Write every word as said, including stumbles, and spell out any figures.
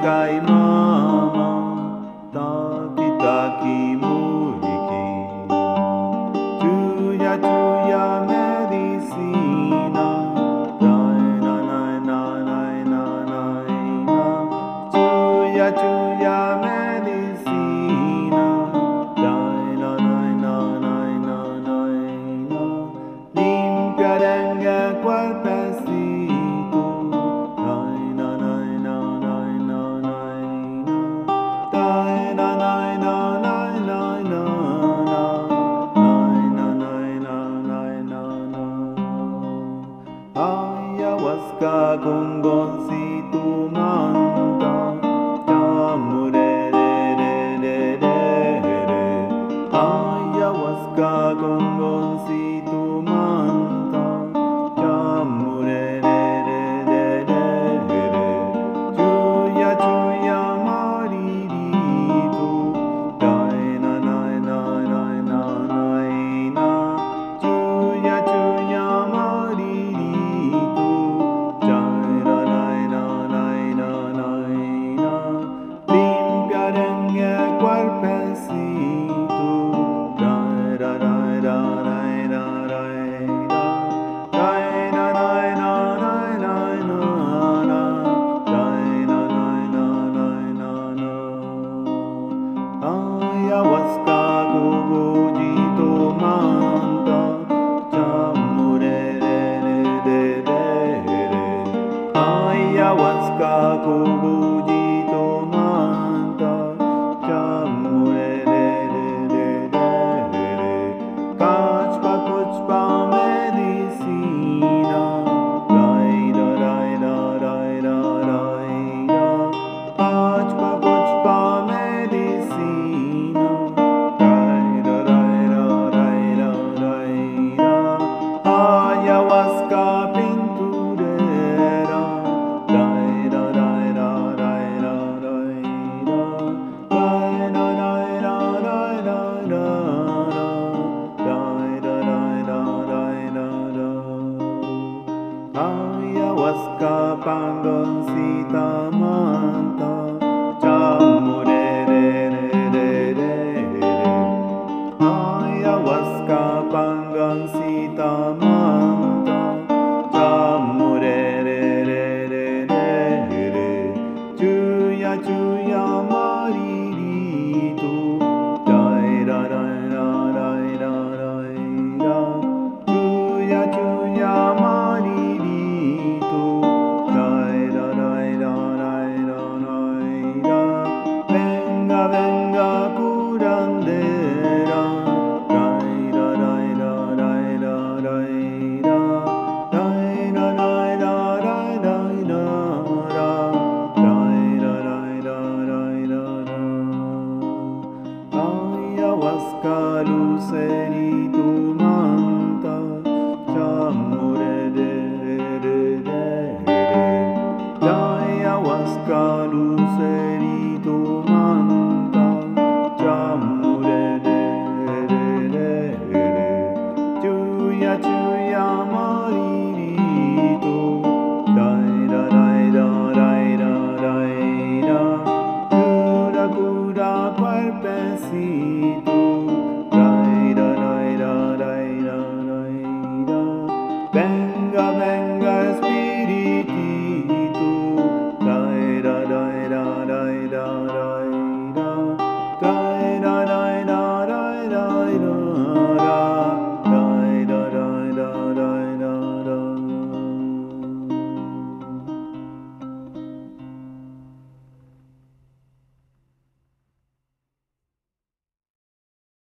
kay mama, taki-taki muriki, chuya chuya medicina, nai na nai na nai na nai na, chuya chuya medicina, nai na nai na nai na nai na, limpia dengue cuerpecito, nai na nai na nai na nai na, nai na nai na nai nai na na, nai na nai na nai na na. Ayahuasca con goncito manta, chamure re re re re re. Ayahuasca con goncito manta, chamure re re re re re. Chuya chuya maririto, nai na nai na nai na nai na. Chuya chuya maririto, nai na nai na nai na nai na. Limpia dengue cuerpecito, nai da nai da nai da nai da. Nai na nai na nai nai na na. Nai na nai na nai na na. Ayahuasca gogojito manta, chamure re re re re re. Ayahuasca gogojito manta, chamure re re re re re. Kachpa kuchpa medicina, rai da rai da rai da rai da. Kachpa kuchpa medicina, rai da rai da rai da rai da. Ayahuasca pinturera, rai da rai da rai da rai da. Rai da rai da rai da da da. Rai da rai da rai da da. Ayahuasca pangoncita man.